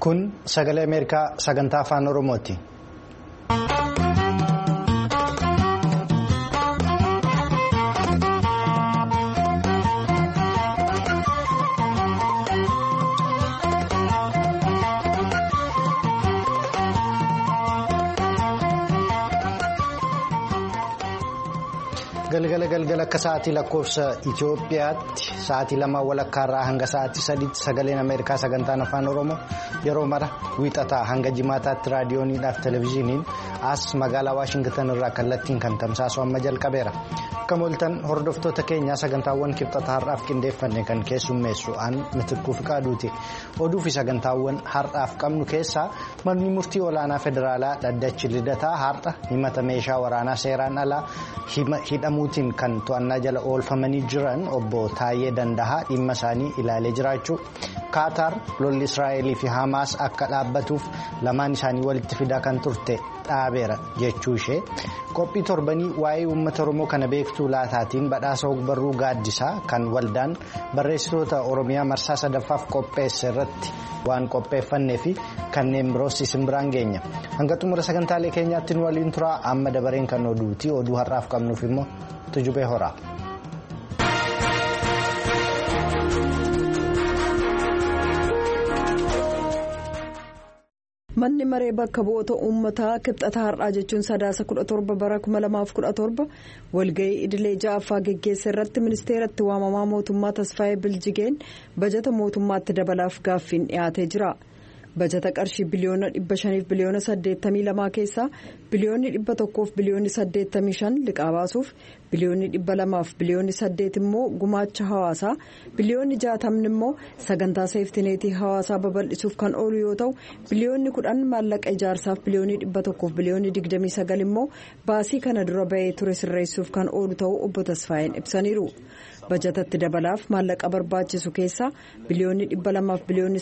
Kun sagalee Ameerikaa sagantaa afaan Oromooti. Galgala akka sa'aatii lakkoofsa Itoophiyaatti sa'aatii 2 walakkaarraa hanga sa'aatii 3tti sagaleen Ameerikaa sagantaan afaan Oromoo yeroo mara wiixataa hanga jimaataatti raadiyooniidhaaf televezyiiniin as magaalaa Waashingtan irraa kallattiin kan tamsaasu amma jalqabeera. Akka mooltan hordoftoota keenyaa sagantaawwan kibxata har'aaf qindeeffanne kan keessummeessu aan Mitikkuu Fiqaaduuti. Oduu fi sagantaawwan har'aaf qabnu keessaa manni murtii olaanaa federaalaa dhaddachi lidataa har'a himata meeshaa waraanaa seeraan alaa hidhamuutiin kan to'annaa jala oolfamanii jiran obbo Taayyee Dandahaa dhimma isaanii ilaalee jiraachuu Kaataar lolli Israa'elii fi Hamaas akka dhaabbatuuf lamaan isaanii walitti fidaa kan turte dhaabeera jechuu ishee qophii torbanii waa'ee uummata Oromoo kana beektuu laataatiin badhaasa ogbarruu gaaddisaa kan waldaan barreessitoota Oromiyaa marsaa sadaffaaf qopheesse irratti waan qopheeffannee fi kanneen biroos isin biraan geenya hanga xumura sagantaalee keenyaatti nu waliin turaa amma dabareen kan oduuti oduu har'aaf qabnuuf immoo tujubee horaa. Manni maree bakka bu'oota uummataa kibxata har'aa jechuun sadaasa 17 bara 2017 walga'ii idilee ja'affaa geggeesse irratti ministeeratti waamamaa mootummaa Tasfaayee Biljigeen bajata mootummaatti dabalaaf gaaffiin dhiyaatee jira. Bajata qarshii biliyoona 500 fi biliyoona 82 keessaa biliyoonni 100 fi biliyoonni 85 liqaa baasuuf biliyoonni 200 fi biliyoonni 8 immoo gumaacha hawaasaa biliyoonni 60 immoo sagantaa seeftineetii hawaasaa babal'isuuf kan oolu yoo ta'u biliyoonni 10 maallaqa ijaarsaaf biliyoonni 100 fi biliyoonni 29 immoo baasii kana dura ba'ee ture sirreessuuf kan oolu ta'uu obbo Tasfaayeen ibsaniiru. Bajatatti dabalaaf maallaqa barbaachisu keessaa biliyoonni 200 fi biliyoonni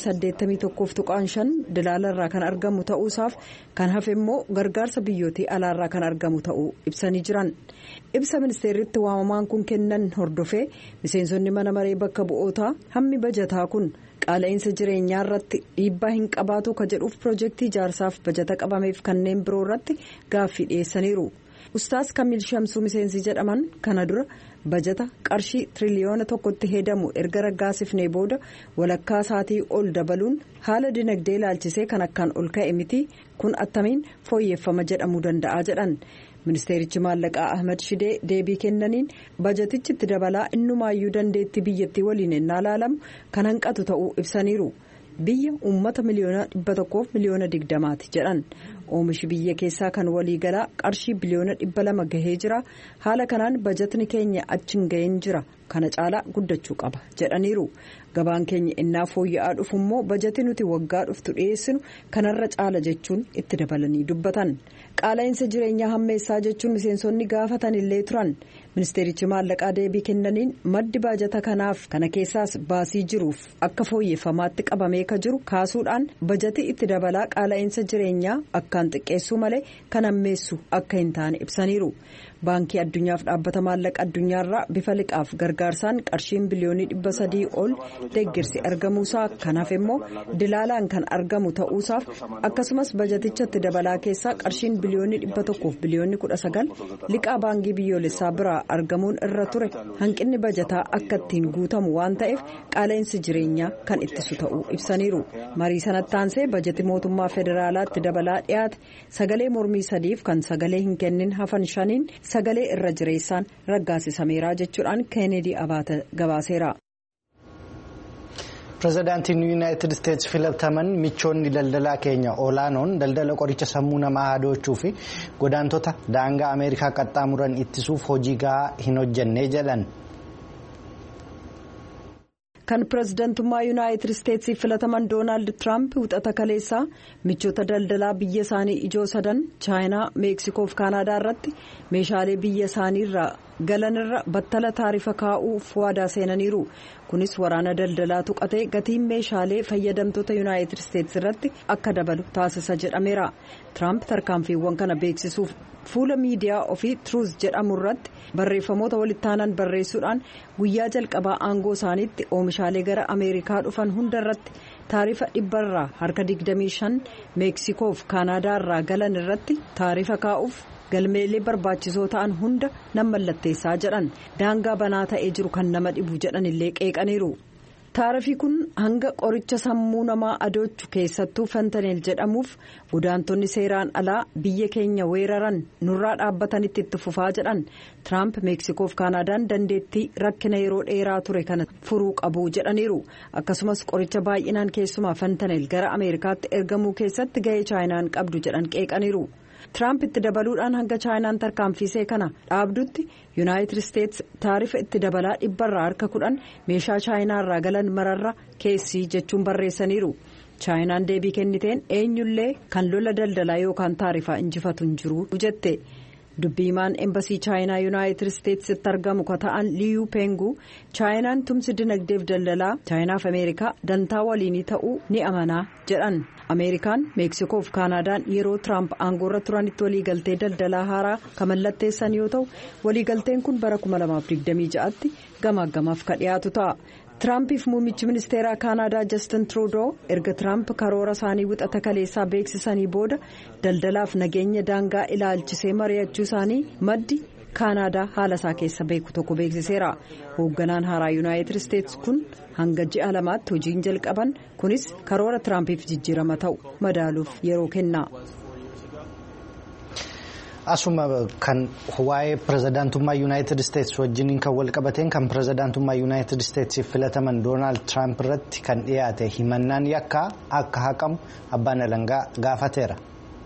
81.5 dilaalarraa kan argamu ta'uusaaf kan hafe immoo gargaarsa biyyootii alaarraa kan argamu ta'uu ibsanii jiran. Ibsa ministeerritti waamamaan kun kennan hordofee miseensonni mana maree bakka bu'ootaa hammi bajataa kun qaala'insa jireenyaa irratti dhiibbaa hin qabaatu ka jedhuuf piroojeektii ijaarsaaf bajata qabameef kanneen biroo irratti gaaffii dhiyeessaniiru. Ustaas Kamil Shamsuu miseensi jedhaman kana dura bajata qarshii tiriliyoona tokkotti hedamu erga raggaasifnee booda walakkaa isaatii ol dabaluun haala dinagdee ilaalchisee kan akkaan ol ka'e miti kun attamiin fooyyeffama jedhamuu danda'a jedhan. Ministeerichi maallaqaa Ahmed Shidee deebii kennaniin bajatichi itti dabalaa innumaayyuu dandeettii biyyattii waliin ennaa ilaalamu kan hanqatu ta'uu ibsaniiru. Biyya uummata miliyoona 100 fi miliyoona 20ti jedhan. Oomishi biyya keessaa kan waliigalaa qarshii biliyoona 200 gahee jira. Haala kanaan bajatni keenya achiin gaheen jira. Kana caalaa guddachuu qaba jedhaniiru. Gabaan keenya innaa fooyya'aa dhufu immoo bajati nuti waggaa dhuftu dhiyeessinu kanarra caala jechuun itti dabalanii dubbatan. Qaala'insa jireenyaa hammeessaa jechuun miseensonni gaafatan illee turan. Ministeerichi maallaqaa deebii kennaniin maddi baajata kanaaf kana keessaas baasii jiruuf akka fooyyeffamaatti qabamee ka jiru kaasuudhaan bajati itti dabalaa qaala'insa jireenyaa akkaan xiqqeessuu malee kan hammeessu akka hin taane ibsaniiru. Baankii addunyaaf dhaabbata maallaqa addunyaarraa bifa liqaaf gargaarsaan qarshiin biliyoonii 300 ol deeggarsi argamuusaa kanaaf immoo dilaalaan kan argamu ta'uusaaf akkasumas bajatichatti dabalaa keessaa qarshiin biliyoonii 100 fi biliyoonii 19 liqaa baankii biyyoolessaa biraa argamuun irra ture hanqinni bajataa akka ittiin guutamu waan ta'eef qaala'insi jireenyaa kan ittisu ta'uu ibsaniiru. Marii sanatti aansee bajati mootummaa federaalaatti dabalaa dhiyaate sagalee mormii 3f kan sagalee hin kennin hafan 5 sagalee irra jireessaan raggaasisameera jechuudhaan Keeneedii Abaate gabaaseera. Pireezidaantiin Yuunaayitid Isteetsi filataman michoonni daldalaa keenya olaanoon daldala qoricha sammuu namaa haadoochuu fi godaantota daangaa Ameerikaa qaxxaamuran ittisuuf hojii gahaa hin hojjennee jedhan. Kan pireezidantummaa Yuunaayitid Isteetsiif filataman Doonaald Tiraamp wixata kaleessaa michoota daldalaa biyya isaanii ijoo 3 Chaayinaa, Meeksikoo fi Kaanaadaa irratti meeshaalee biyya isaanii irraa galanirra battala taarifa kaa'uuf waadaa seenaniiru. Kunis waraana daldalaa tuqatee gatiin meeshaalee fayyadamtoota yuunaayitid isteetsi irratti akka dabalu taasisa jedhameera. Tiraamp tarkaanfiiwwan kana beeksisuuf fuula miidiyaa ofii Truth jedhamu irratti barreeffamoota walitti aanan barreessuudhaan guyyaa jalqabaa aangoo isaaniitti oomishaalee gara Ameerikaa dhufan hunda irratti taarifa 100% harka 25 Meeksikoo fi Kaanaadaa irraa galan irratti taarifa kaa'uuf galmeelee barbaachisoo ta'an hunda nan mallatteessaa jedhan. Daangaa banaa ta'ee jiru kan nama dhibu jedhan illee qeeqaniiru. Taarifii kun hanga qoricha sammuu namaa adoochu keessattuu fentaneel jedhamuuf godaantonni seeraan alaa biyya keenya weeraran nurraa dhaabbatanitti itti fufaa jedhan. Tiraamp Meeksikoo fi Kaanaadaan dandeettii rakkina yeroo dheeraa ture kana furuu qabu jedhaniiru. Akkasumas qoricha baay'inaan keessumaa fentaneel gara Ameerikaatti ergamuu keessatti gahee chaayinaan qabdu jedhan qeeqaniiru. Tiraamp itti dabaluudhaan hanga chaayinaan tarkaanfiisee kana dhaabdutti yuunaayitid isteetsi taarifa itti dabalaa 100% harka 10 meeshaa chaayinaa irraa galan mararra keessii jechuun barreessaniiru. Chaayinaan deebii kenniteen eenyullee kan lola daldalaa yookaan taarifaa injifatu hin jiru jette. Dubbiimaan embasii chaayinaa yuunaayitid isteetsitti argamu ka ta'an Liyu Pengu chaayinaan tumsi dinagdeef daldalaa chaayinaaf Ameerikaa dantaa waliinii ta'uu ni amanaa jedhan. Ameerikaan Meeksikoo fi Kaanaadaan yeroo Tiraamp aangoorra turanitti waliigaltee daldalaa haaraa kan mallatteessan yoo ta'u waliigalteen kun bara 2026tti gamaagamaaf ka dhiyaatu ta'a. Tiraampiif muummichi ministeeraa Kaanaadaa Justin Trudeau erga Tiraamp karoora isaanii wixata kaleessaa beeksisanii booda daldalaaf nageenya daangaa ilaalchisee mari'achuu isaanii maddi Kaanaadaa haala isaa keessa beeku tokko beeksiseera. Hoogganaan haaraa yuunaayitid isteetsi kun hanga ji'a 2tti hojiin jalqaban kunis karoora Tiraampiif jijjiirama ta'u madaaluuf yeroo kenna. Asuma kan waa'ee pirezidaantummaa yuunaayitid isteetsi wajjiniin kan wal qabateen kan pirezidaantummaa yuunaayitid isteetsiif filataman Doonaald Tiraamp irratti kan dhiyaate himannaan yakkaa akka haqamu abbaan alangaa gaafateera.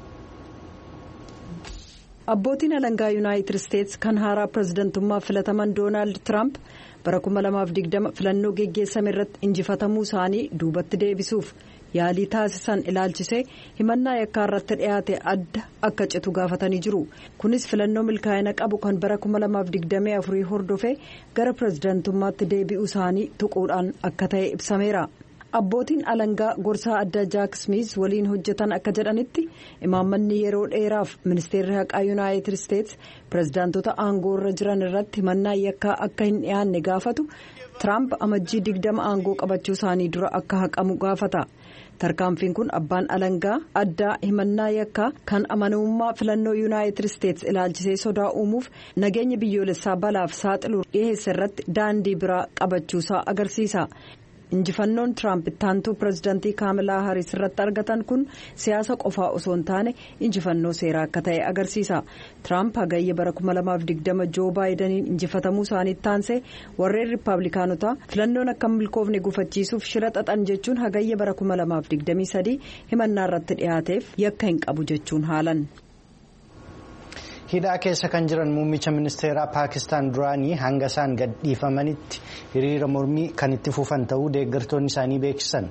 Abbootiin alangaa yuunaayitid isteetsi kan haaraa pirezidaantummaa filataman Doonaald Tiraamp bara 2020 filannoo geggeessame irratti injifatamuu isaanii duubatti deebisuuf yaalii taasisan ilaalchisee himannaa yakkaa irratti dhiyaate adda akka citu gaafatanii jiru. Kunis filannoo milkaa'ina qabu kan bara 2024 hordofee gara pirezidaantummaatti deebi'uu isaanii tuquudhaan akka ta'e ibsameera. Abbootiin alangaa gorsaa adda Jaak Smith waliin hojjetan akka jedhanitti imaammanni yeroo dheeraaf ministeerri haqaa yuunaayitid isteetsi pirezidaantota aangoo irra jiran irratti himannaa yakkaa akka hin dhiyaanne gaafatu Tiraamp amajjii 20 aangoo qabachuu isaanii dura akka haqamu gaafata. Tarkaanfiin kun abbaan alangaa addaa himannaa yakkaa kan amanamummaa filannoo yuunaayitid isteetsi ilaalchisee sodaa uumuuf nageenya biyyoolessaa balaaf saaxiluu dhiyeesse irratti daandii biraa qabachuusaa agarsiisa. Injifannoon Tiraamp ittaantuu pirezidaantii Kaamalaa Haaris irratti argatan kun siyaasa qofaa osoo hin taane injifannoo seeraa akka ta'e agarsiisa. Tiraamp hagayya bara 2020 Joo Baayidaniin injifatamuu isaaniitti taansee warreen Riippaabilikaanotaa filannoon akka milkoofne gufachiisuuf shira xaxan jechuun hagayya bara 2023 himannaa irratti dhiyaateef yakka hin qabu jechuun haalan. Hidhaa keessa kan jiran muummicha ministeeraa Paakistaan duraanii hanga isaan gadhiifamanitti hiriira mormii kan itti fufan ta'uu deeggartoonni isaanii beeksisan.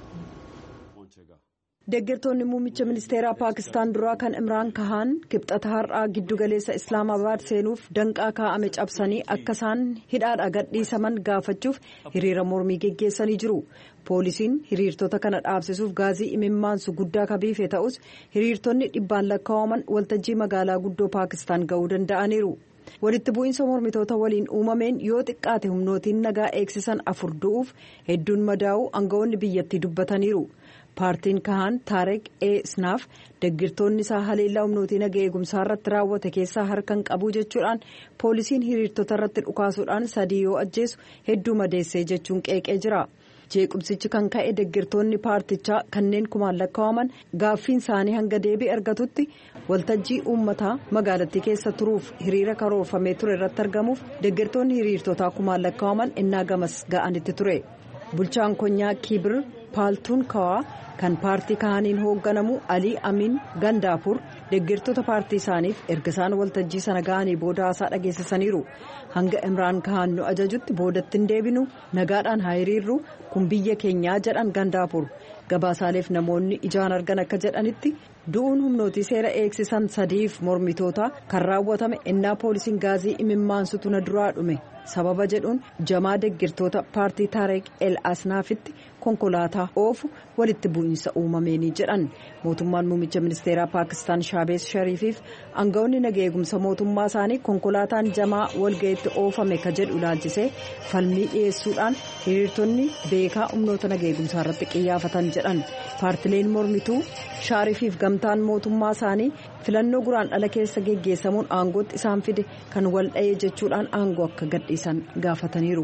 Deeggartoonni muummicha ministeeraa Paakistaan duraa kan Imraan Kahaan kibxata har'aa giddugaleessa Islaamabaad seenuuf danqaa kaa'ame cabsanii akka isaan hidhaadhaa gadhiisaman gaafachuuf hiriira mormii geggeessanii jiru. Poolisiin hiriirtota kana dhaabsisuuf gaazii imimmaansu guddaa kabiife ta'us hiriirtonni dhibbaan lakkaa'aman waltajjii magaalaa guddoo Paakistaan ga'uu danda'aniiru. Walitti bu'iinsa mormitoota waliin uumameen yoo xiqqaate humnootiin nagaa eegsisan 4 du'uuf hedduun madaa'uu aangawoonni biyyattii dubbataniiru. Paartiin Kahaan Taareq Snaaf deeggartoonni isaa haleellaa humnootii nagaa eegumsaa irratti raawwate keessaa harkan qabu jechuudhaan poolisiin hiriirtota irratti dhukaasuudhaan 3 yoo ajjeesu hedduu madeessee jechuun qeeqee jira. Jeequmsichi kan ka'e deeggartoonni paartichaa kanneen kumaan lakkaa'aman gaaffiin isaanii hanga deebii argatutti waltajjii uummataa magaalattii keessa turuuf hiriira karoorfamee ture irratti argamuuf deeggartoonni hiriirtotaa kumaan lakkaa'aman innaa gamas ga'anitti ture. Bulchaan konyaa Kibir paaltuun kawaa kan paartii kaaniin hoogganamu Alii Amiin Gandaapur deeggartoota paartii isaaniif erga isaan waltajjii sana ga'anii booda haasaa dhageessisaniiru. Hanga Imraan Kahaan nu ajajutti boodatti hin deebinu nagaadhaan haa hiriirru kun biyya keenyaa jedhan Gandaapur. Gabaasaaleef namoonni ijaan argan akka jedhanitti du'uun humnootii seera eegsisan sadiif mormitoota kan raawwatame innaa poolisiin gaazii imimmaansutu na duraa dhume sababa jedhuun jamaa deeggartoota paartii Taareq El Asnaafitti konkolaataa oofu walitti bu'iinsa uumameenii jedhan. Mootummaan muummicha ministeeraa Paakistaan Shaabees Shariifiif aangawoonni nagaa eegumsa mootummaa isaanii konkolaataan jamaa walga'iitti oofame ka jedhu ilaalchisee falmii dhiyeessuudhaan hiriirtonni beekaa humnoota nagaa eegumsaa irratti qiyyaafatan jedhan. Paartileen mormituu Shariifiif gamtaan mootummaa isaanii filannoo guraandhala keessa geggeessamuun aangootti isaan fide kan wal dha'ee jechuudhaan aangoo akka gadhiisan gaafataniiru.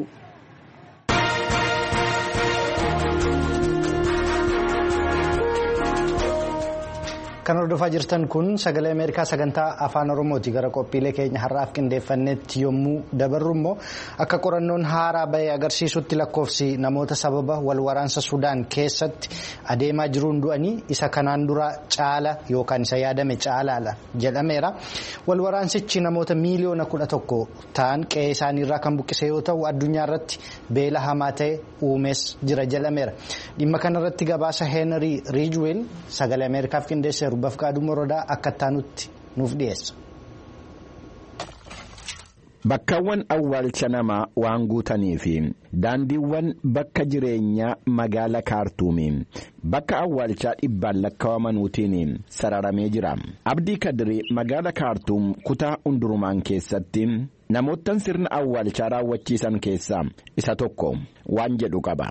Kan hordofaa jirtan kun sagalee Ameerikaa sagantaa afaan Oromooti. Gara qophiilee keenya har'aaf qindeeffannetti yommuu dabarru immoo akka qorannoon haaraa bahee agarsiisutti lakkoofsi namoota sababa wal waraansa Sudaan keessatti adeemaa jiruun du'anii isa kanaan dura caala yookaan isa yaadame caalaadha jedhameera. Wal waraansichi namoota miiliyoona 11 ta'an qe'ee isaaniirraa kan buqqise yoo ta'u addunyaa irratti beela hamaa ta'e uumees jira jedhameera. Dhimma kanarratti gabaasa Heenrii Riijweel sagalee Ameerikaaf qindeesseeru. Bafqaaduu Morodaa akka taanutti nuuf dhiyeessa. Bakkaawwan awwaalcha namaa waan guutanii fi daandiiwwan bakka jireenyaa magaala Kaartuumii bakka awwaalchaa dhibbaan lakkaawamanuutiin sararamee jira. Abdii Kadirii magaala Kaartuum kutaa hundurumaan keessatti namoottan sirna awwaalchaa raawwachiisan keessaa isa tokko waan jedhu qaba.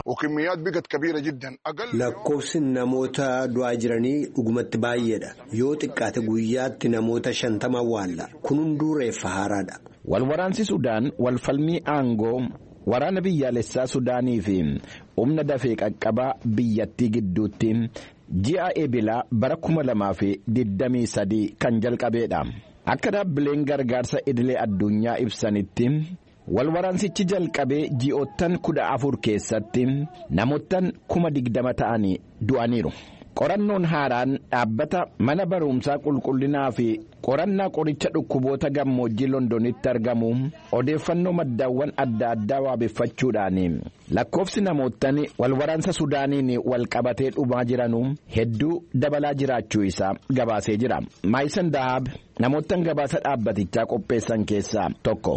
Lakkoofsi namoota du'aa jiranii dhugumatti baay'eedha. Yoo xiqqaate guyyaatti namoota 50 awwaalla. Kun hunduu reeffa haaraadha. Walwaraansi Sudaan walfalmii aangoo waraana biyyaalessaa Sudaanii fi humna dafee qaqqabaa biyyattii gidduutti ji'a eebilaa bara 2023 kan jalqabeedha. Akka dhaabbileen gargaarsa idilee addunyaa ibsanitti walwaraansichi jalqabee ji'oottan 14 keessatti namoottan 20,000 ta'anii du'aniiru. Qorannoon haaraan dhaabbata mana barumsaa qulqullinaa fi qorannaa qoricha dhukkuboota gammoojjii Londonitti argamu odeeffannoo maddaawwan adda addaa waabeffachuudhaan lakkoofsi namoottan walwaraansa Sudaaniin walqabatee dhumaa jiranu hedduu dabalaa jiraachuu isaa gabaasee jira. Maayisan Dahaab namoottan gabaasa dhaabbatichaa qopheessan keessaa tokko.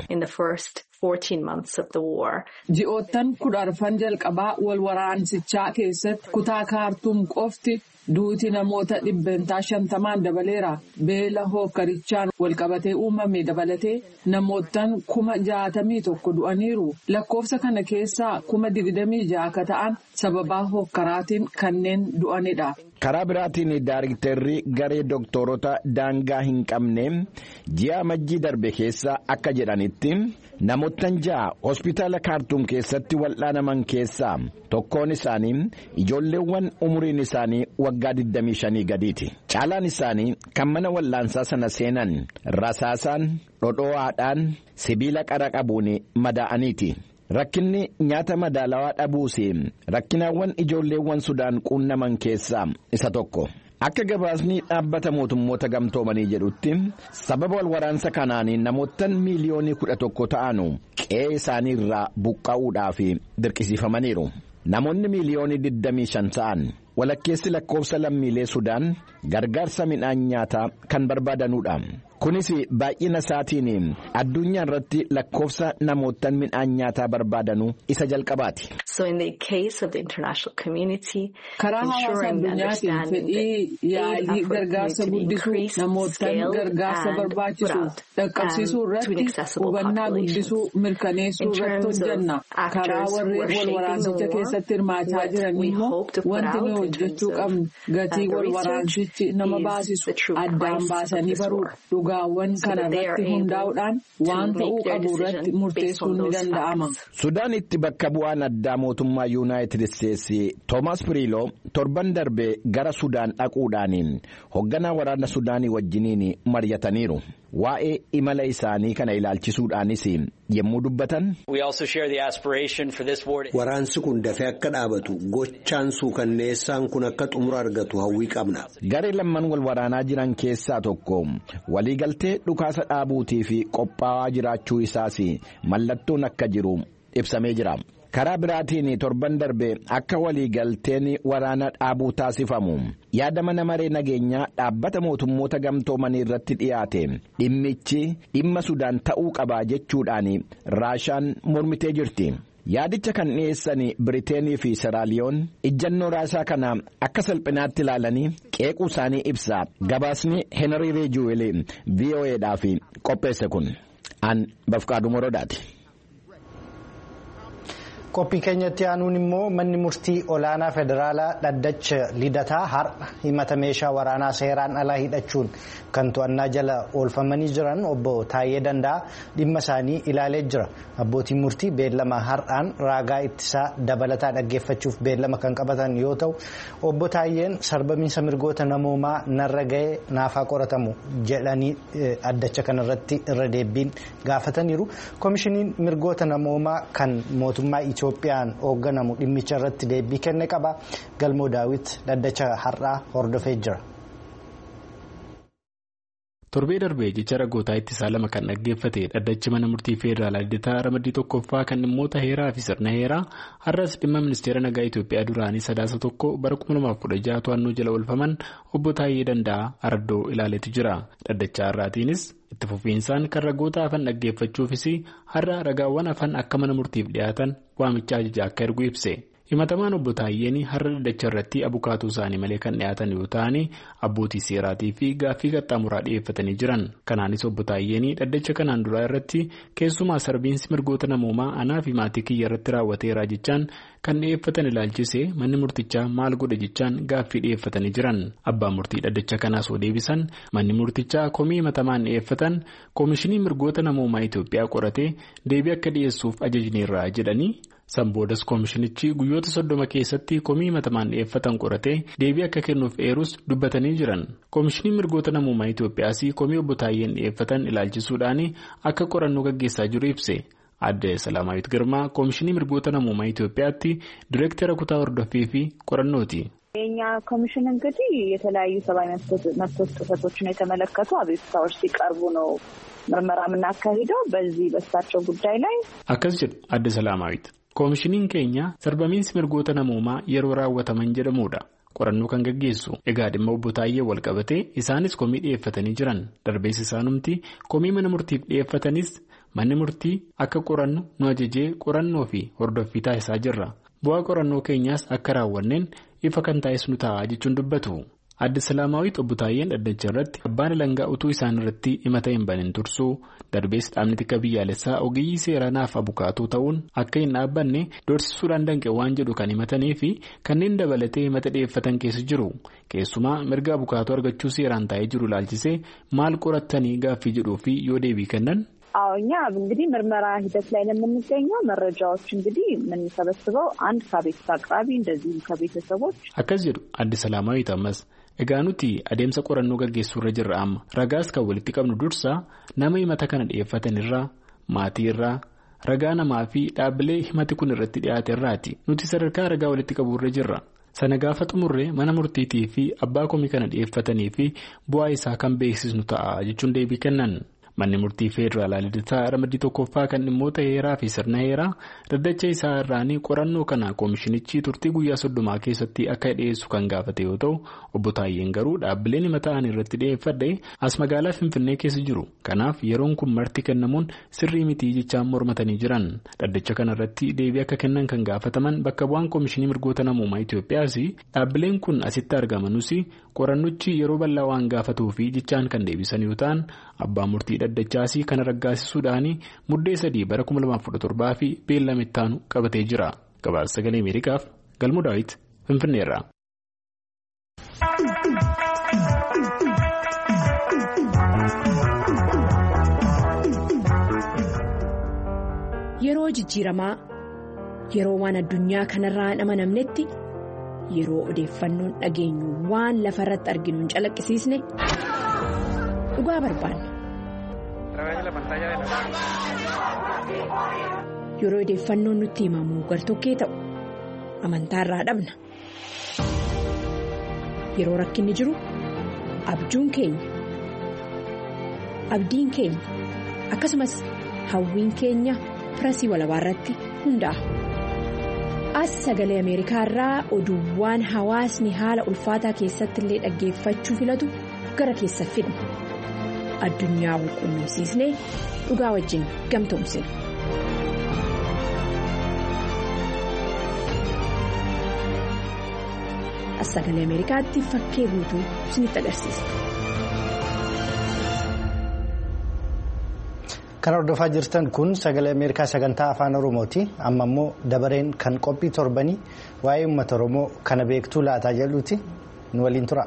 Ji'oottan 14 jalqabaa walwaraansichaa keessatti kutaa Kaartuum qofti duuti namoota 150 dabaleera. Beela hookarichaan walqabatee uumame dabalatee namoottan 61,000 du'aniiru. Lakkoofsa kana keessaa 26,000 akka ta'an sababaa hookaraatiin kanneen du'anidha. Karaa biraatiin daayiriktarri garee dooktorota daangaa hin qabne ji'a Majjii darbe keessa akka jedhanitti namoottan 6 hospitaala Kaartuum keessatti wal'aanaman keessaa tokkoon isaanii ijoolleewwan umuriin isaanii waggaa 25 gadiiti. Caalaan isaanii kan mana wal'aansaa sana seenan rasaasaan dhodhoo'aadhaan sibiila qara qabuun madaa'aniiti. Rakkinni nyaata madaalawaa dhabuus rakkinaawwan ijoolleewwan Sudaan quunnaman keessaa isa tokko. Akka gabaasni dhaabbata mootummoota gamtoomanii jedhutti sababa walwaraansa kanaan namoottan miiliyoonii 11 ta'anu qe'ee isaaniirraa buqqa'uudhaaf dirqisiifamaniiru. Namoonni miiliyoonii 25 ta'an walakkeessi lakkoofsa lammiilee Sudaan gargaarsa midhaan nyaataa kan barbaadanudha. Kunis baay'ina isaatiin addunyaa irratti lakkoofsa namoottan midhaan nyaataa barbaadanu isa jalqabaati. Karaa hawaasa addunyaatiin fedhii yaalii gargaarsa guddisuu namoottan gargaarsa barbaachisu dhaqqabsiisuu irratti hubannaa guddisuu mirkaneessuu irratti hojjanna. Karaa warreen walwaraansicha keessatti hirmaachaa jiran immoo wanti nuyi hojjechuu qabnu gatii walwaraansichi nama baasisu addaan baasanii baruudha. Dhugaawwan kana irratti hundaa'uudhaan waan ta'uu qabu irratti murteessuun ni danda'ama. Sudaanitti bakka bu'aan addaa mootummaa Yuunaayitid Isteetsi Toomaas Piriiloo torban darbe gara Sudaan dhaquudhaan hoogganaa waraana Sudaanii wajjiniin mari'ataniiru. waa'ee imala isaanii kana ilaalchisuudhaanis yommuu dubbatan. Waraansi kun dafee akka dhaabatu gochaan suukanneessaan kun akka xumura argatu hawwii qabna. Garee lamman wal waraanaa jiran keessaa tokko waliigaltee dhukaasa dhaabuutii fi qophaa'aa jiraachuu isaas mallattoon akka jiru ibsamee jira. Karaa biraatiin torban darbe akka waliigalteen waraana dhaabuu taasifamu yaada mana maree nageenyaa dhaabbata mootummoota gamtoomanii irratti dhiyaate dhimmichi dhimma Sudaan ta'uu qabaa jechuudhaan Raashaan mormitee jirti. Yaadicha kan dhiyeessan Biriteenii fi Seraaliyoon ijjannoo Raashaa kana akka salphinaatti ilaalanii qeequu isaanii ibsa. Gabaasni Heenrii Reejuweel VOA'dhaaf qopheesse kun an Bafqaaduu Morodaati. Qophii keenyatti aanuun immoo manni murtii olaanaa federaalaa dhaddacha lidataa har'a himata meeshaa waraanaa seeraan alaa hidhachuun kan to'annaa jala oolfamanii jiran obbo Taayyee Danda'a dhimma isaanii ilaalee jira. Abbootiin murtii beellama har'aan raagaa ittisaa dabalataa dhaggeeffachuuf beellama kan qabatan yoo ta'u obbo Taayyeen sarbamiinsa mirgoota namoomaa narra ga'ee naafaa qoratamu jedhanii dhaddacha kanarratti irra deebiin gaafataniiru. Koomishiniin mirgoota namoomaa kan mootummaa Itoophiyaan hoogganamu dhimmicha irratti deebii kenne qaba. Galmoo Daawit dhaddacha har'aa hordofee jira. Torbee darbee jecha ragootaa ittisaa lama kan dhaggeeffate dhaddachi mana murtii federaalaa lidataa ramaddii tokkoffaa kan dhimmoota heeraa fi sirna heeraa har'as dhimma ministeera nagaa Itoophiyaa duraanii sadaasa tokko bara 2016 to'annoo jala oolfaman obbo Taayyee Danda'a Araddoo ilaaleetu jira. Dhaddacha har'aatiinis itti fufiinsaan kan ragoota hafan dhaggeeffachuufis har'a ragaawwan hafan akka mana murtiif dhiyaatan waamicha ajajaa akka ergu ibse. Himatamaan obbo Taayyeen har'a dhaddacha irratti abukaatuu isaanii malee kan dhiyaatan yoo ta'an abbootii seeraatii fi gaaffii qaxxaamuraa dhiyeeffatanii jiran. Kanaanis obbo Taayyeen dhaddacha kanaan duraa irratti keessumaa sarbiinsi mirgoota namoomaa anaa fi maatii kiyya irratti raawwateera jechaan kan dhiyeeffatan ilaalchisee manni murtichaa maal godhe jechaan gaaffii dhiyeeffatanii jiran. Abbaan murtii dhaddacha kanaas oo deebisan manni murtichaa komii himatamaan dhiyeeffatan koomishinii mirgoota namoomaa Itoophiyaa qoratee deebii akka dhiyeessuuf ajajneerra jedhanii. Samboodas koomishinichi guyyoota 30 keessatti komii himatamaan dhiyeeffatan qoratee deebii akka kennuuf eerus dubbatanii jiran. Koomishiniin mirgoota namoomaa Itoophiyaas komii obbo Taayyeen dhiyeeffatan ilaalchisuudhaan akka qorannoo gaggeessaa jiru ibse. Adde Salaamaayit Girmaa koomishinii mirgoota namoomaa Itoophiyaatti direektara kutaa hordoffii fi qorannooti. የኛ ኮሚሽን እንግዲህ የተለያዩ ሰብአዊ መብቶች ጥሰቶችን የተመለከቱ አቤቱታዎች ሲቀርቡ ነው ምርመራ የምናካሂደው በዚህ በእሳቸው ጉዳይ ላይ አከስ ጀዱ አደ ሰላማዊት koomishiniin keenya sarbamiinsi mirgoota namoomaa yeroo raawwataman jedhamudha. Qorannoo kan gaggeessu egaa dhimma obbo Taayyee wal qabatee isaanis komii dhiyeeffatanii jiran darbees isaanumti komii mana murtiif dhiyeeffatanis manni murtii akka qorannu nu ajajee qorannoo fi hordoffii taasisaa jirra. Bu'aa qorannoo keenyaas akka raawwanneen ifa kan taasisnu ta'a jechuun dubbatu. Adde Salaamaawit obbo Taayyeen dhaddacha irratti abbaan alangaa utuu isaan irratti himata hin banin tursuu darbees dhaabni tika biyyaalessaa ogeeyyii seeraa naaf abukaatuu ta'uun akka hin dhaabbanne doorsisuudhaan danqe waan jedhu kan himatanii fi kanneen dabalatee himata dhiyeeffatan keessa jiru. Keessumaa mirga abukaatuu argachuu seeraan taa'ee jiru ilaalchisee maal qorattanii gaaffii jedhuu fi yoo deebii kennan. እኛ እንግዲህ ምርመራ ሂደት ላይ ለምንገኘው መረጃዎች እንግዲህ የምንሰበስበው አንድ ከቤተሰብ አቅራቢ እንደዚህ ከቤተሰቦች አከስ ጀዱ አዲስ ሰላማዊ ተመስ እጋኑቲ አደምሰ ቆረኖ ገገሱ ረጅራም ረጋስ ከወልቲ ቀብኑ ዱርሳ ነመ ይመታ ከነ ደፈተንራ ማቲራ ረጋና ማፊ ዳብሌ ህመት ኩን ረቲ ዲያተራቲ ኑቲ ሰረካ ረጋ ወልቲ ቀቡ ረጅራ ሰነጋፈጥ ሙሬ ማና ሙርቲቲ ፊ አባ ኮሚ ከነ ደፈተኒ ፊ ቡአይሳ ካን ቤሲስኑ ታ ጅቹን ዴቢ ከነን manni murtii federaalaa lidataa ramaddii tokkoffaa kan dhimmoota heeraa fi sirna heeraa dhaddacha isaa irraanii qorannoo kana koomishinichi turtii guyyaa 30 keessatti akka dhiyeessu kan gaafate yoo ta'u obbo Taayyeen garuu dhaabbileen himataan irratti dhiyeeffadhe as magaalaa Finfinnee keessa jiru. Kanaaf yeroon kun marti kennamuun sirrii mitii jechaan mormatanii jiran. Dhaddacha kana irratti deebii akka kennan kan gaafataman bakka bu'aan koomishinii mirgoota namoomaa Itoophiyaas dhaabbileen kun asitti argamanus qorannichi yeroo bal'aa waan gaafatuu fi jechaan kan deebisan yoo ta'an abbaa murtii dhaddachaasii kana raggaasisuudhaan muddee 3 bara 2017 fi beellamettaanu qabatee jira. Gabaasa sagalee Ameerikaaf Galmoo Daawit Finfinneerraa. Yeroo jijjiiramaa yeroo waan addunyaa kanarraa hin amanamnetti yeroo odeeffannoon dhageenyu waan lafarratti arginu hin calaqqisiisne dhugaa barbaanna. Yeroo odeeffannoon nutti himamu gartokkee ta'u amantaarraa dhabna. Yeroo rakkinni jiru abjuun keenya abdiin keenya akkasumas hawwiin keenya Pirasii Walabaa irratti hundaa'a. As Sagalee Ameerikaa irraa oduuwwan hawaasni haala ulfaataa keessatti illee dhaggeeffachuu filatu gara keessa fidna. Addunyaa walqunnamsiisnee dhugaa wajjin gamtoomsina. As Sagalee Ameerikaatti fakkee guutuu isinitti agarsiisa. Kan hordofaa jirtan kun Sagalee Ameerikaa sagantaa afaan Oromooti. Amma immoo dabareen kan qophii torbanii waa'ee uummata Oromoo kana beektuu laataa jedhuuti. Nu waliin tura.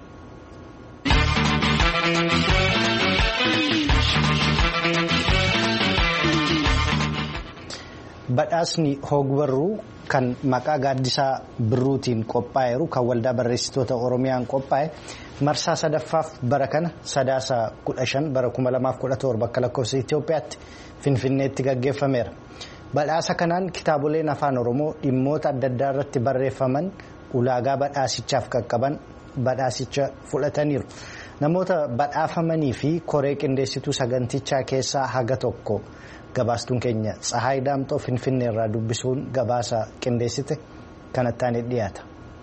Badhaasni Hogbarruu kan maqaa gaaddisaa birruutiin qophaa'eeru kan waldaa barreessitoota Oromiyaan qophaa'e marsaa sadaffaaf bara kana sadaasa 15 bara 2017 akka lakkoofsa Itoophiyaatti Finfinneetti gaggeeffameera. Badhaasa kanaan kitaaboleen afaan Oromoo dhimmoota adda addaa irratti barreeffaman ulaagaa badhaasichaaf qaqqaban badhaasicha fudhataniiru. Namoota badhaafamanii fi koree qindeessituu sagantichaa keessaa haga tokko gabaastuun keenya Tsahaay Daamxoo Finfinnee irraa dubbisuun gabaasa qindeessite kanattaan dhiyaata.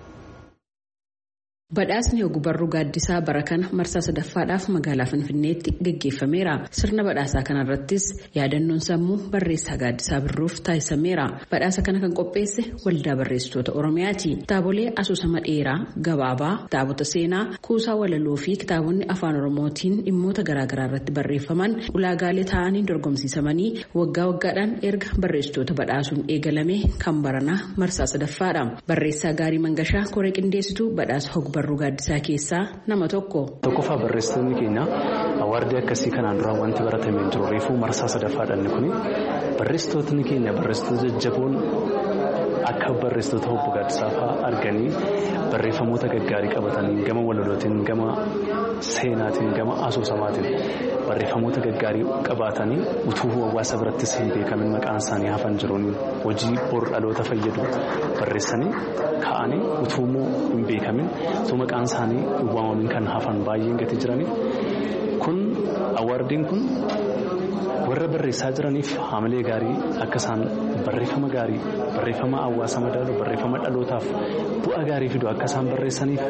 Badhaasni Hogbarruu Gaaddisaa bara kana marsaa sadaffaadhaaf magaalaa Finfinneetti gaggeeffameera. Sirna badhaasaa kanarrattis yaadannoon sammuu barreessaa Gaaddisaa Birruuf taasisameera. Badhaasa kana kan qopheesse waldaa barreessitoota Oromiyaati. Kitaabolee asoosama dheeraa, gabaabaa, kitaabota seenaa, kuusaa walaloo fi kitaabonni afaan Oromootiin dhimmoota garaagaraa irratti barreeffaman ulaagaalee ta'anii dorgomsiisamanii waggaa waggaadhaan erga barreessitoota badhaasuun eegalame kan barana marsaa sadaffaadha. Barreessaa Gaarii Mangashaa koree qindeessituu badhaasa Hogbarruu Gaaddisaa keessaa nama tokko. Tokkoffaa barreessitoonni keenya awaardii akkasii kanaan dura wanti baratamee jiru reefuu marsaa sadaffaadhaan kuni barreessitoonni keenya barreessitoota jajjaboon akka barreessitoota Obbo Gaaddisaa fa'aa arganii barreeffamoota gaggaarii qabatanii gama walalootiin gama seenaatiin gama asoosamaatiin barreeffamoota gaggaarii qabatanii utuu hawaasa birattis hin beekamin maqaan isaanii hafan jiruun hojii bor dhaloota fayyadu barreessanii ka'anii utuu hin beekamin utuu maqaan isaanii waamamin kan hafan baay'een gati jiraniif kun awaardiin kun warra barreessaa jiraniif haamilee gaarii akka isaan barreeffama gaarii barreeffama hawaasa madaalu barreeffama dhalootaaf bu'aa gaarii fidu akka isaan barreessaniif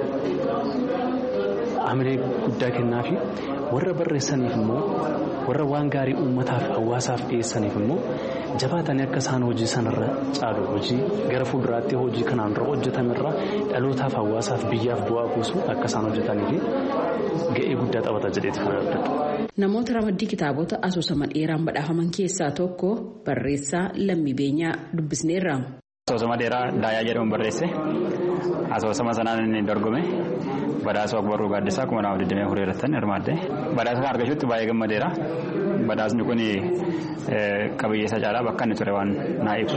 haamilee guddaa kennaa fi warra barreessaniif immoo warra waan gaarii uummataaf hawaasaaf dhiyeessaniif immoo jabaatanii akka isaan hojii sanarra caalu hojii gara fuulduraatti hojii kanaan dura hojjetamerra dhalootaaf hawaasaaf biyyaaf bu'aa buusu akka isaan hojjetanii fi ga'ee guddaa taphata jedheeti kan argatu. Namoota ramaddii kitaabota asoosama dheeraan badhaafaman keessaa tokko barreessaa Lammii Beenyaa dubbisneerra. Asoosama dheeraa Daayaa jedhamu barreesse asoosama sanaan inni dorgome badhaasa Hogbarruu Gaaddisaa 2024 irratti hirmaadde badhaasa kan argachuutti baay'ee gammadeera. Badhaasni kun qabiyyeessa caalaa bakka inni ture waan naa ibsu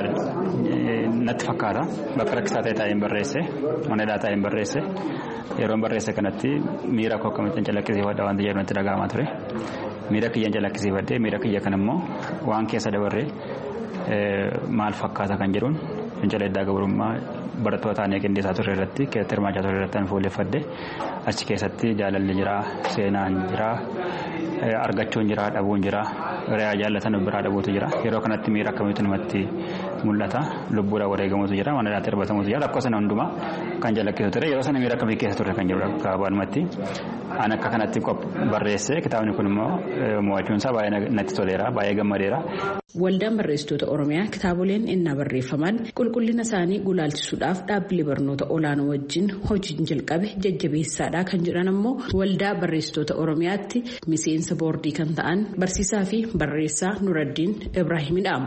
natti fakkaata. Bakka rakkisaa ta'e taa'een barreesse onedhaa taa'een barreesse yeroo barreesse kanatti miira koo akkamitti calaqqisiifadha waan jedhu natti dhaga'amaa ture. Miira kiyyan calaqqisiifadhee miira kiyya kan immoo waan keessa dabarree maal fakkaata kan jedhuun fincileeddaa gabrummaa barattoota aanee qindeessaa turre irratti keessatti hirmaachaa turre irratti fuulleffadde achi keessatti jaalalli jira seenaan jira argachuun jira dhabuun jira re'aa jaallatan biraa dhabuutu jira yeroo kanatti miira akkamitti namatti mul'ata lubbuudhaan wareegamuutu jira waan addaatti darbatamuutu jira rakkoo sana hundumaa kan jalakkisu ture yeroo sana miira akkamii keessa turre kan jedhu gabaabumatti an akka kanatti barreesse kitaabni kun immoo mo'achuun isaa baay'ee natti toleera baay'ee gammadeera. Waldaan barreessitoota Oromiyaa kitaaboleen innaa barreeffaman qulqullina isaanii gulaalchisuudhaaf dhaabbilee barnoota olaanoo wajjin hojiin jalqabe jajjabeessaadha kan jedhan ammoo waldaa barreessitoota Oromiyaatti miseensa boordii kan ta'an barsiisaa fi barreessaa Nuraddiin Ibraahimidha.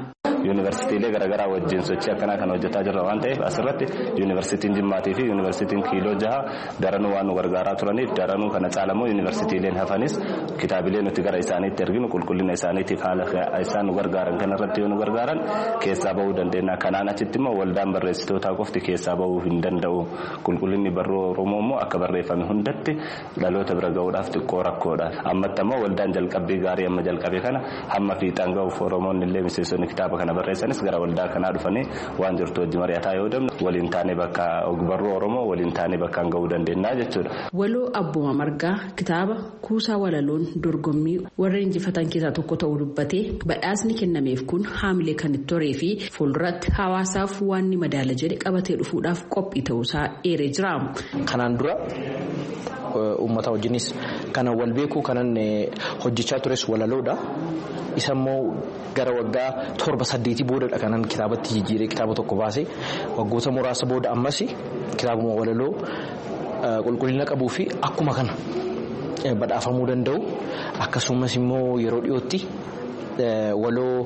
yuunivarsiitiilee garaagaraa wajjin sochii akkanaa kan hojjetaa jirra waan ta'eef asirratti yuunivarsiitiin Jimmaatii fi yuunivarsiitiin Kiiloo Jaha daranuu waan nu gargaaraa turaniif daranuu kana caalamoo yuunivarsiitiileen hafanis kitaabilee nuti gara isaaniitti erginu qulqullina isaaniitiif haala isaan nu gargaaran kanarratti yoo nu gargaaran keessaa bahuu dandeenya. Kanaan achitti immoo waldaan barreessitootaa qofti keessaa bahuu hin danda'u. Qulqullinni barruu Oromoo immoo akka barreeffame hundatti dhaloota bira gahuudhaaf xiqqoo rakkoodha. Ammatti immoo waldaan jalqabbii gaarii amma jalqabe kana hamma fiixaan gahuuf Oromoonni illee miseensonni kitaaba kana barreessanis gara waldaa kanaa dhufanii waan jirtu wajji mari'ataa yoo deemnu waliin taanee bakka barruu Oromoo waliin taanee bakkaan gahuu dandeenya jechuudha. Waloo Abbuma Margaa kitaaba kuusaa walaloon dorgommii warra injifatan keessaa tokko ta'uu dubbatee badhaasni kennameef kun haamilee kan itti horee fi fuulduratti hawaasaaf waan ni madaala jedhe qabatee dhufuudhaaf qophii ta'uusaa eeree jira. Kanaan dura uummata wajjinis kana wal beekuu kanan hojjechaa tures walaloodha. Isa immoo gara waggaa 7-8 boodadha kanan kitaabatti jijjiiree kitaaba tokko baase waggoota muraasa booda ammas kitaabuma walaloo qulqullina qabuu fi akkuma kana badhaafamuu danda'u akkasumas immoo yeroo dhiyootti waloo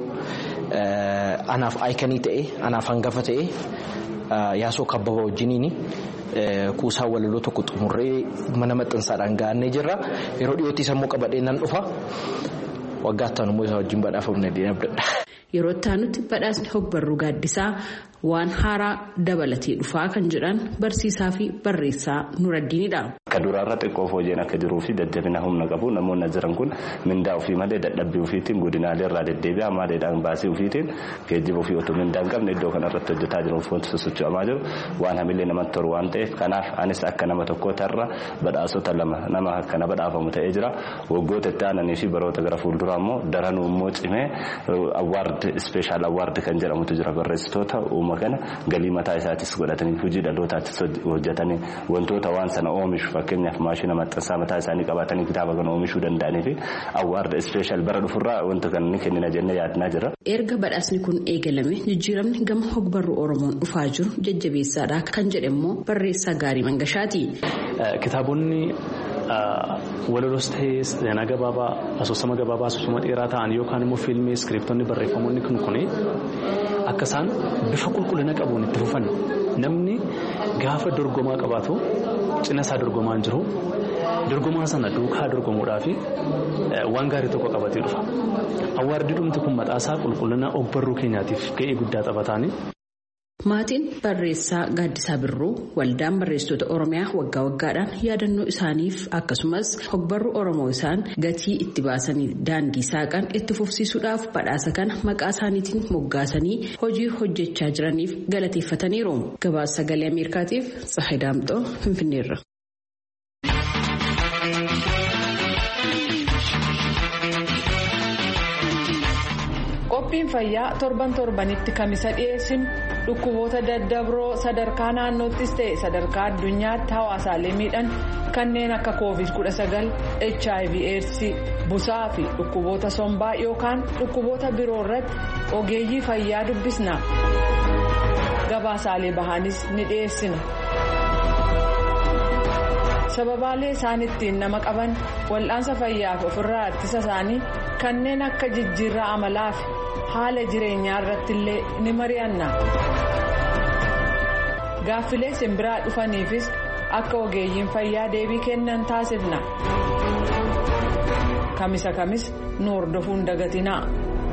anaaf aayikanii ta'e anaaf hangafa ta'e Yaasoo Kabbaba wajjiniini kuusaa walaloo tokko xumurree mana maxxansaadhaan ga'annee jirra. Yeroo dhiyootti immoo qabadhee nan dhufa waggaa ittaanu isa wajjin badhaafamne deemnabdadha. Yeroo ittaanutti badhaasni hogbarruu gaaddisaa waan haaraa dabalatee dhufaa kan jedhan barsiisaa fi barreessaa Nuraddiinidha. Akka duraarra xiqqoo fooyyeen akka jiruu fi jajjabina humna qabu namoonni jiran kun mindaa ofii malee dadhabbii ofiitiin godinaalee irraa deddeebi'aa maaliidhaan baasii ofiitiin geejjiba ofii otoo mindaa hin qabne iddoo kanarratti hojjetaa jiruuf wanti sosocho'amaa jiru waan hamilee namatti toru waan ta'eef kanaaf anis akka nama tokkootarra badhaasota lama nama akkana badhaafamu ta'ee jira. Waggoota itti aananii fi baroota gara fuulduraa immoo daranuu immoo cimee awwaard ispeeshaal awwaard kan jedhamutu jira barreessitoota kana galii mataa isaatis godhatanii hojii dhalootaattis hojjetanii wantoota waan sana oomishu fakkeenyaaf maashina maxxansaa mataa isaanii qabatanii kitaaba kana oomishuu danda'anii fi awwaarda ispeeshaal bara dhufurraa wanta kana ni kennina jennee yaadnaa jira. Erga badhaasni kun eegalame jijjiiramni gama hogbarruu Oromoon dhufaa jiru jajjabeessaadha kan jedhe immoo barreessaa Gaarii Mangashaati. Kitaabonni walaloos ta'ee seenaa gabaabaa asoosama gabaabaa asoosama dheeraa ta'an yookaan immoo fiilmii iskiriptoonni barreeffamoonni kun akka isaan bifa qulqullina qabuun itti fufan namni gaafa dorgomaa qabaatu cina isaa dorgomaan jiru dorgomaa sana duukaa dorgomuudhaaf waan gaarii tokko qabatee dhufa. Awwaardi dhumti kun mataasaa qulqullina ogbarruu keenyaatiif ga'ee guddaa taphataani. Maatiin barreessaa Gaaddisaa Birruu waldaan barreessitoota Oromiyaa waggaa waggaadhaan yaadannoo isaaniif akkasumas hogbarruu Oromoo isaan gatii itti baasanii daandii saaqan itti fufsiisuudhaaf badhaasa kana maqaa isaaniitiin moggaasanii hojii hojjechaa jiraniif galateeffataniiru. Gabaasa Sagalee Ameerikaatiif Tsahayi Daamxoo Finfinneerra. Qophiin fayyaa torbanitti kamisa dhiyeessinu dhukkuboota daddabroo sadarkaa naannoottis ta'e sadarkaa addunyaatti hawaasaalee miidhan kanneen akka COVID-19, HIV/AIDS, busaa fi dhukkuboota sombaa yookaan dhukkuboota biroo irratti ogeeyyii fayyaa dubbisna. Gabaasaalee bahaanis ni dhiyeessina. Sababaalee isaan ittiin nama qaban wal'aansa fayyaaf ofirraa ittisa isaanii kanneen akka jijjiirraa amalaa fi haala jireenyaa irratti illee ni mari'anna. Gaaffilee simbiraa dhufaniifis akka ogeeyyiin fayyaa deebii kennan taasifna. Kamisa kamis nu hordofuun dagatinaa.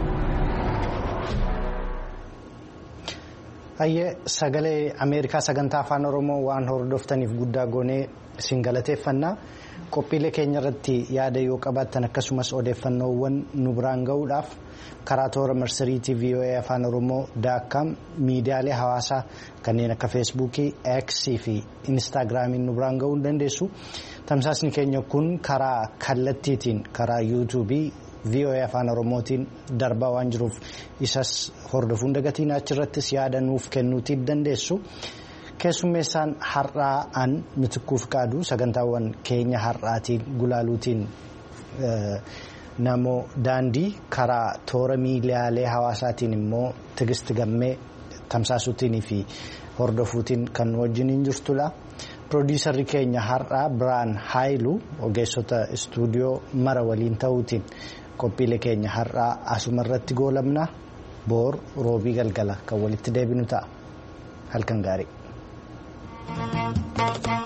Hayyee sagalee Ameerikaa sagantaa afaan Oromoo waan hordoftaniif guddaa goonee isin galateeffannaa. Qophiilee keenya irratti yaada yoo qabaattan akkasumas odeeffannoowwan nu biraan gahuudhaaf karaa toora marsariitii VOA afaan Oromoo.com miidiyaalee hawaasaa kanneen akka feesbuukii, X fi Instaagiraamiin nu biraan gahuu dandeessu. Tamsaasni keenya kun karaa kallattiitiin karaa yuutuubii VOA afaan Oromootiin darbaa waan jiruuf isas hordofuun dagatiin achirrattis yaada nuuf kennuutii dandeessu. Keessummeessaan har'aa an Mitikkuuf qaadu sagantaawwan keenya har'aatiin gulaaluutiin namoo daandii karaa toora miidiyaalee hawaasaatiin immoo Tigist Gammee tamsaasuutiin fi hordofuutiin kan wajjiniin jirtudha. Pirooduusarri keenya har'aa Biraan Haayiluu ogeessota istuudiyoo mara waliin ta'uutiin qophiilee keenya har'aa asumarratti goolabna boor roobii galgala kan walitti deebinu ta'a halkan gaarii.